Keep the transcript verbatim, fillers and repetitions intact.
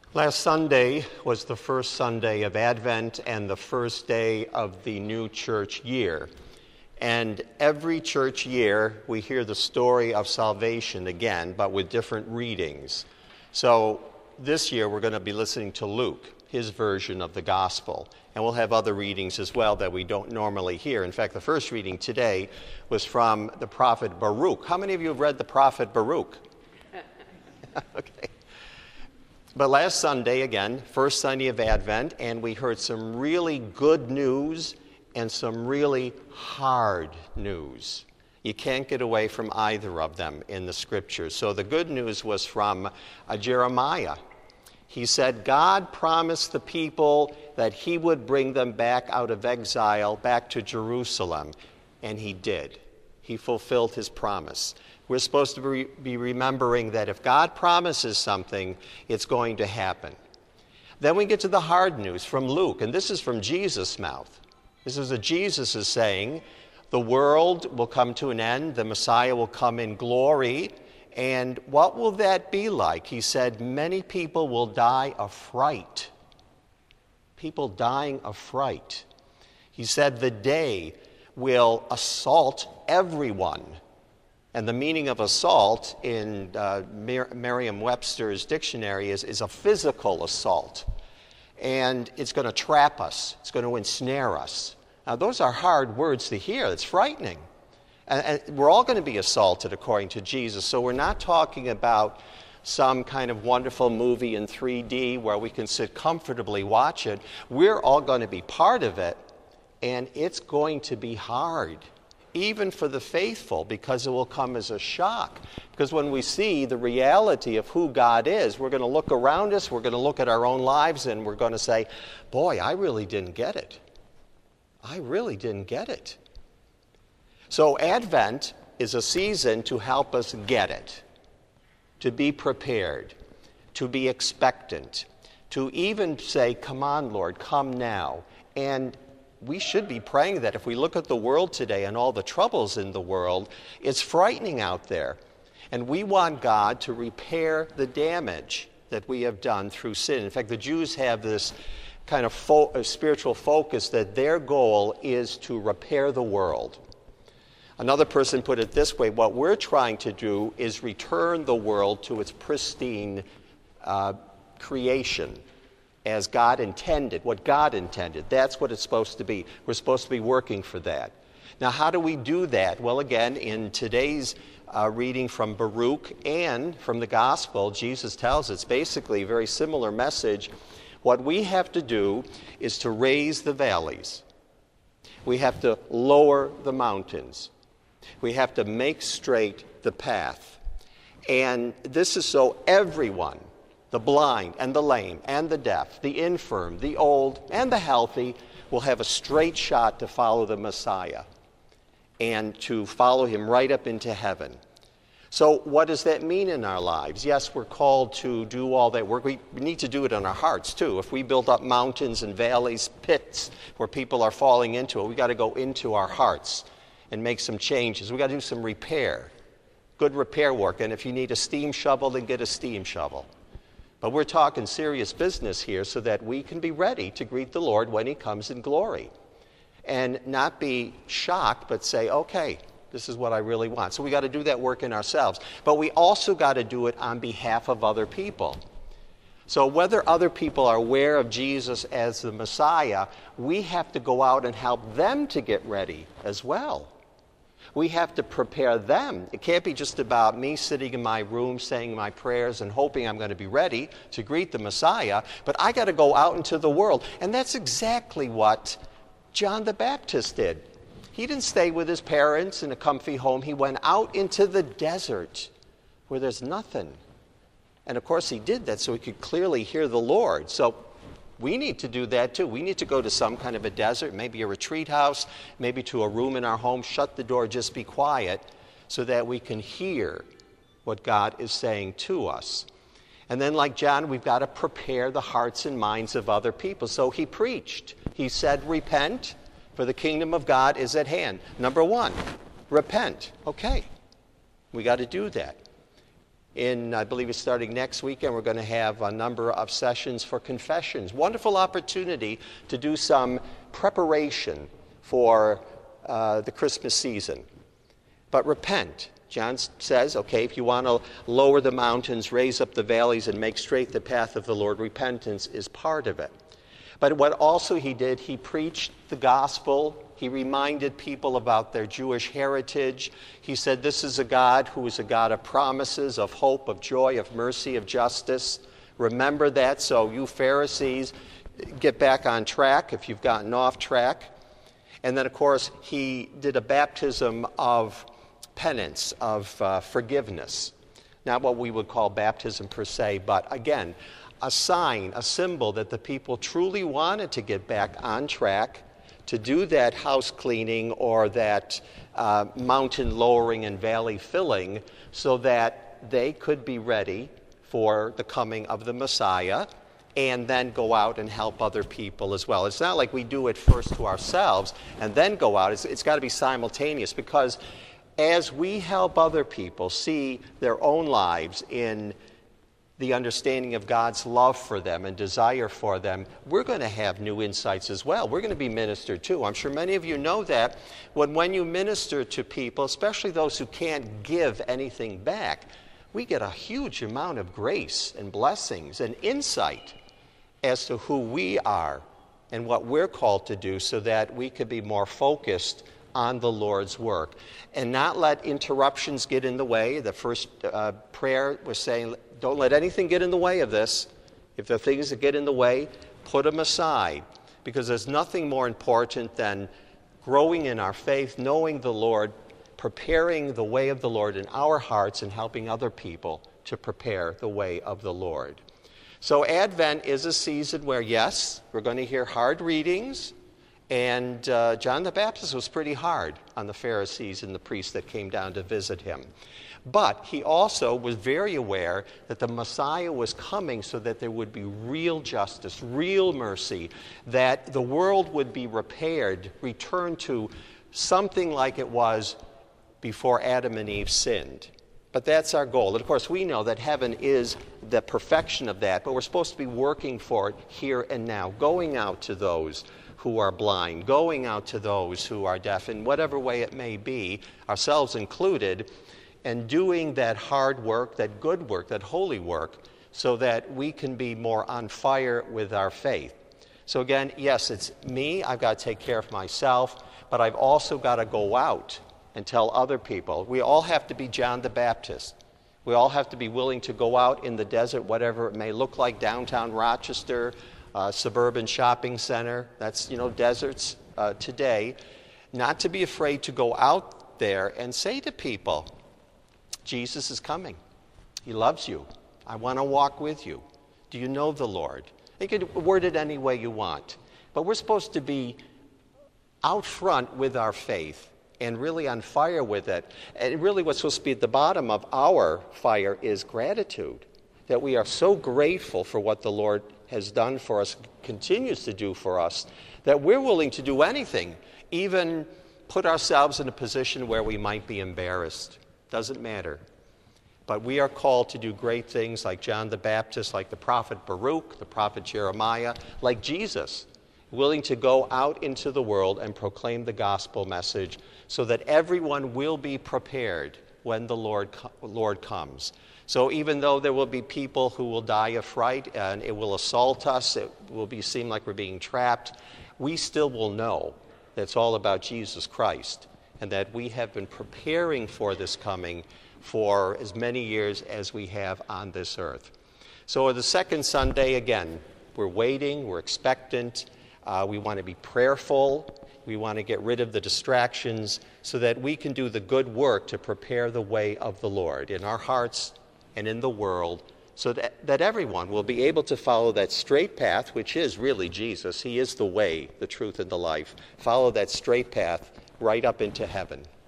Last Sunday was the first Sunday of Advent and the first day of the new church year. And every church year, we hear the story of salvation again, but with different readings. So this year, we're going to be listening to Luke, his version of the gospel. And we'll have other readings as well that we don't normally hear. In fact, the first reading today was from the prophet Baruch. How many of you have read the prophet Baruch? Okay. But last Sunday, again, first Sunday of Advent, and we heard some really good news and some really hard news. You can't get away from either of them in the Scriptures. So the good news was from uh, Jeremiah. He said God promised the people that he would bring them back out of exile, back to Jerusalem, and he did. He fulfilled his promise. We're supposed to be remembering that if God promises something, it's going to happen. Then we get to the hard news from Luke, and this is from Jesus' mouth. This is what Jesus is saying. The world will come to an end. The Messiah will come in glory. And what will that be like? He said, many people will die of fright. People dying of fright. He said the day will assault everyone. And the meaning of assault in uh, Mer- Merriam-Webster's dictionary is, is a physical assault. And it's going to trap us. It's going to ensnare us. Now, those are hard words to hear. It's frightening. And, and we're all going to be assaulted according to Jesus. So we're not talking about some kind of wonderful movie in three D where we can sit comfortably watch it. We're all going to be part of it. And it's going to be hard, even for the faithful, because it will come as a shock. Because when we see the reality of who God is, we're going to look around us, we're going to look at our own lives, and we're going to say, boy, I really didn't get it. I really didn't get it. So Advent is a season to help us get it, to be prepared, to be expectant, to even say, come on, Lord, come now. And we should be praying that. If we look at the world today and all the troubles in the world, it's frightening out there. And we want God to repair the damage that we have done through sin. In fact, the Jews have this kind of fo- spiritual focus that their goal is to repair the world. Another person put it this way: what we're trying to do is return the world to its pristine uh, creation, as God intended, what God intended. That's what it's supposed to be. We're supposed to be working for that. Now, how do we do that? Well, again, in today's uh, reading from Baruch and from the Gospel, Jesus tells us basically a very similar message. What we have to do is to raise the valleys. We have to lower the mountains. We have to make straight the path. And this is so everyone, the blind and the lame and the deaf, the infirm, the old and the healthy, will have a straight shot to follow the Messiah and to follow him right up into heaven. So what does that mean in our lives? Yes, we're called to do all that work. We need to do it in our hearts, too. If we build up mountains and valleys, pits where people are falling into it, we've got to go into our hearts and make some changes. We've got to do some repair, good repair work. And if you need a steam shovel, then get a steam shovel. But we're talking serious business here so that we can be ready to greet the Lord when he comes in glory. And not be shocked, but say, okay, this is what I really want. So we got to do that work in ourselves. But we also got to do it on behalf of other people. So whether other people are aware of Jesus as the Messiah, we have to go out and help them to get ready as well. We have to prepare them. It can't be just about me sitting in my room saying my prayers and hoping I'm going to be ready to greet the Messiah, but I got to go out into the world. And that's exactly what John the Baptist did. He didn't stay with his parents in a comfy home. He went out into the desert where there's nothing. And of course he did that so he could clearly hear the Lord. So we need to do that too. We need to go to some kind of a desert, maybe a retreat house, maybe to a room in our home, shut the door, just be quiet, so that we can hear what God is saying to us. And then like John, we've got to prepare the hearts and minds of other people. So he preached. He said, repent, for the kingdom of God is at hand. Number one, repent. Okay, we got to do that. In, I believe it's starting next weekend, we're going to have a number of sessions for confessions. Wonderful opportunity to do some preparation for uh, the Christmas season. But repent. John says, okay, if you want to lower the mountains, raise up the valleys, and make straight the path of the Lord, repentance is part of it. But what also he did, he preached the gospel. He reminded people about their Jewish heritage. He said, this is a God who is a God of promises, of hope, of joy, of mercy, of justice. Remember that, so you Pharisees, get back on track if you've gotten off track. And then, of course, he did a baptism of penance, of uh, forgiveness. Not what we would call baptism per se, but again, a sign, a symbol that the people truly wanted to get back on track, to do that house cleaning or that uh, mountain lowering and valley filling so that they could be ready for the coming of the Messiah and then go out and help other people as well. It's not like we do it first to ourselves and then go out. It's, it's got to be simultaneous, because as we help other people see their own lives in the understanding of God's love for them and desire for them, we're going to have new insights as well. We're going to be ministered to. I'm sure many of you know that when, when you minister to people, especially those who can't give anything back, we get a huge amount of grace and blessings and insight as to who we are and what we're called to do, so that we could be more focused on the Lord's work and not let interruptions get in the way. The first uh, prayer was saying, don't let anything get in the way of this. If there are things that get in the way, put them aside, because there's nothing more important than growing in our faith, knowing the Lord, preparing the way of the Lord in our hearts, and helping other people to prepare the way of the Lord. So Advent is a season where, yes, we're going to hear hard readings, and uh, John the Baptist was pretty hard on the Pharisees and the priests that came down to visit him. But he also was very aware that the Messiah was coming so that there would be real justice, real mercy, that the world would be repaired, returned to something like it was before Adam and Eve sinned. But that's our goal. And of course, we know that heaven is the perfection of that, but we're supposed to be working for it here and now, going out to those who are blind, going out to those who are deaf, in whatever way it may be, ourselves included, and doing that hard work, that good work, that holy work, so that we can be more on fire with our faith. So again, yes, it's me. I've got to take care of myself, but I've also got to go out and tell other people. We all have to be John the Baptist. We all have to be willing to go out in the desert, whatever it may look like, downtown Rochester, uh, suburban shopping center. That's, you know, deserts uh, today. Not to be afraid to go out there and say to people, Jesus is coming. He loves you. I want to walk with you. Do you know the Lord? You could word it any way you want. But we're supposed to be out front with our faith and really on fire with it. And really what's supposed to be at the bottom of our fire is gratitude, that we are so grateful for what the Lord has done for us, continues to do for us, that we're willing to do anything, even put ourselves in a position where we might be embarrassed. Doesn't matter. But we are called to do great things like John the Baptist, like the prophet Baruch, the prophet Jeremiah, like Jesus, willing to go out into the world and proclaim the gospel message so that everyone will be prepared when the Lord, Lord comes. So even though there will be people who will die of fright and it will assault us, it will be seem like we're being trapped, we still will know that it's all about Jesus Christ and that we have been preparing for this coming for as many years as we have on this earth. So the second Sunday, again, we're waiting, we're expectant, uh, we want to be prayerful, we want to get rid of the distractions so that we can do the good work to prepare the way of the Lord in our hearts and in the world, so that, that everyone will be able to follow that straight path, which is really Jesus. He is the way, the truth, and the life. Follow that straight path right up into heaven.